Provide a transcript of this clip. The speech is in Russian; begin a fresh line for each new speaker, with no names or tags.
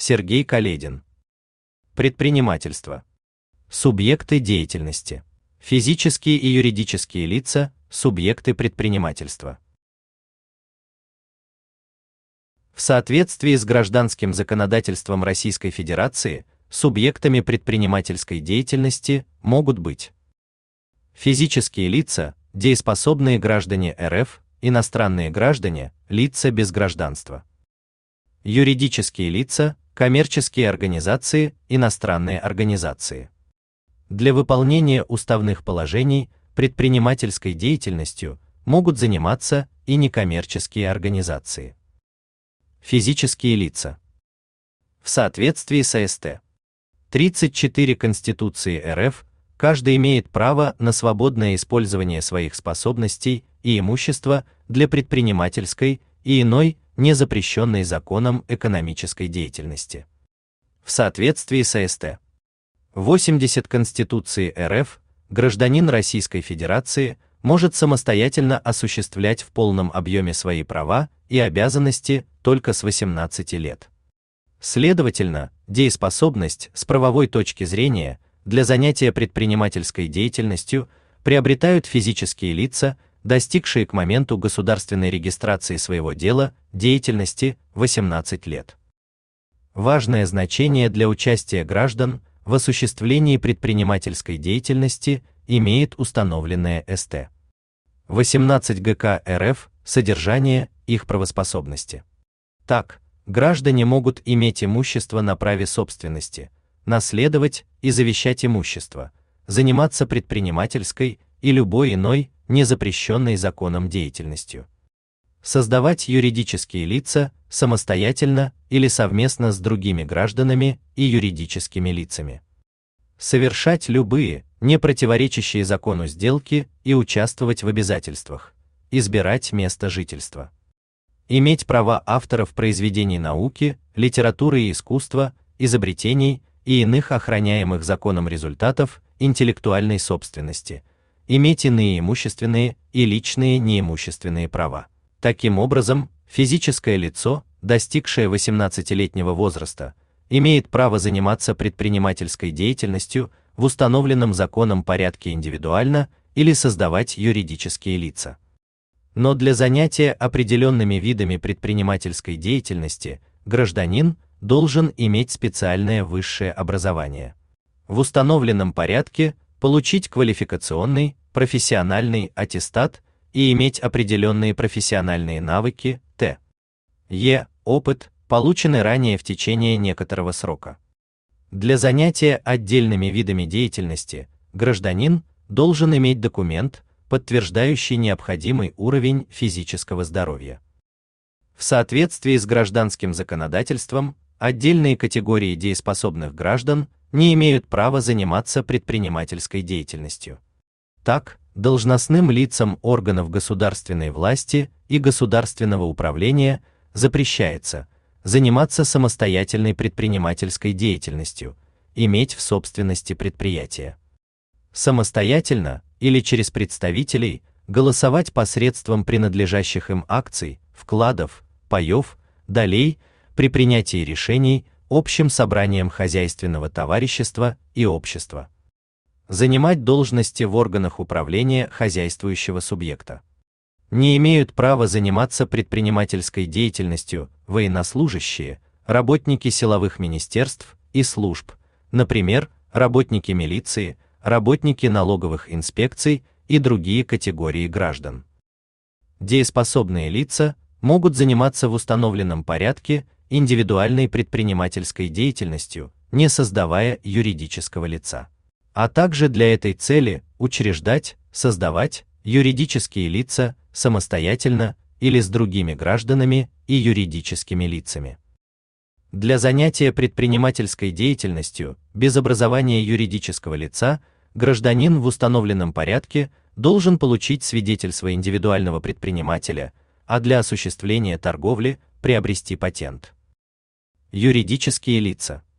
Сергей Каледин. Предпринимательство. Субъекты деятельности. Физические и юридические лица, субъекты предпринимательства. В соответствии с гражданским законодательством Российской Федерации, субъектами предпринимательской деятельности могут быть физические лица, дееспособные граждане РФ, иностранные граждане, лица без гражданства. Юридические лица, коммерческие организации, иностранные организации. Для выполнения уставных положений предпринимательской деятельностью могут заниматься и некоммерческие организации. Физические лица. В соответствии с СТ 34 Конституции РФ, каждый имеет право на свободное использование своих способностей и имущества для предпринимательской и иной, не запрещенной законом экономической деятельности. В соответствии с СТ 80 Конституции РФ, гражданин Российской Федерации может самостоятельно осуществлять в полном объеме свои права и обязанности только с 18 лет. Следовательно, дееспособность с правовой точки зрения для занятия предпринимательской деятельностью приобретают физические лица, достигшие к моменту государственной регистрации своего дела деятельности 18 лет. Важное значение для участия граждан в осуществлении предпринимательской деятельности имеет установленное СТ 18 ГК РФ содержание их правоспособности. Так, граждане могут иметь имущество на праве собственности, наследовать и завещать имущество, заниматься предпринимательской и любой иной, не запрещенной законом деятельностью, создавать юридические лица самостоятельно или совместно с другими гражданами и юридическими лицами, совершать любые, не противоречащие закону сделки и участвовать в обязательствах, избирать место жительства, иметь права авторов произведений науки, литературы и искусства, изобретений и иных охраняемых законом результатов интеллектуальной собственности, иметь иные имущественные и личные неимущественные права. Таким образом, физическое лицо, достигшее 18-летнего возраста, имеет право заниматься предпринимательской деятельностью в установленном законом порядке индивидуально или создавать юридические лица. Но для занятия определенными видами предпринимательской деятельности гражданин должен иметь специальное высшее образование. В установленном порядке получить квалификационный, профессиональный аттестат и иметь определенные профессиональные навыки, опыт, полученный ранее в течение некоторого срока. Для занятия отдельными видами деятельности гражданин должен иметь документ, подтверждающий необходимый уровень физического здоровья. В соответствии с гражданским законодательством, отдельные категории дееспособных граждан не имеют права заниматься предпринимательской деятельностью. Так, должностным лицам органов государственной власти и государственного управления запрещается заниматься самостоятельной предпринимательской деятельностью, иметь в собственности предприятия, самостоятельно или через представителей голосовать посредством принадлежащих им акций, вкладов, паёв, долей при принятии решений общим собранием хозяйственного товарищества и общества, занимать должности в органах управления хозяйствующего субъекта. Не имеют права заниматься предпринимательской деятельностью военнослужащие, работники силовых министерств и служб, например, работники милиции, работники налоговых инспекций и другие категории граждан. Дееспособные лица могут заниматься в установленном порядке индивидуальной предпринимательской деятельностью, не создавая юридического лица, а также для этой цели учреждать, создавать юридические лица самостоятельно или с другими гражданами и юридическими лицами. Для занятия предпринимательской деятельностью без образования юридического лица гражданин в установленном порядке должен получить свидетельство индивидуального предпринимателя, а для осуществления торговли приобрести патент. Юридические лица.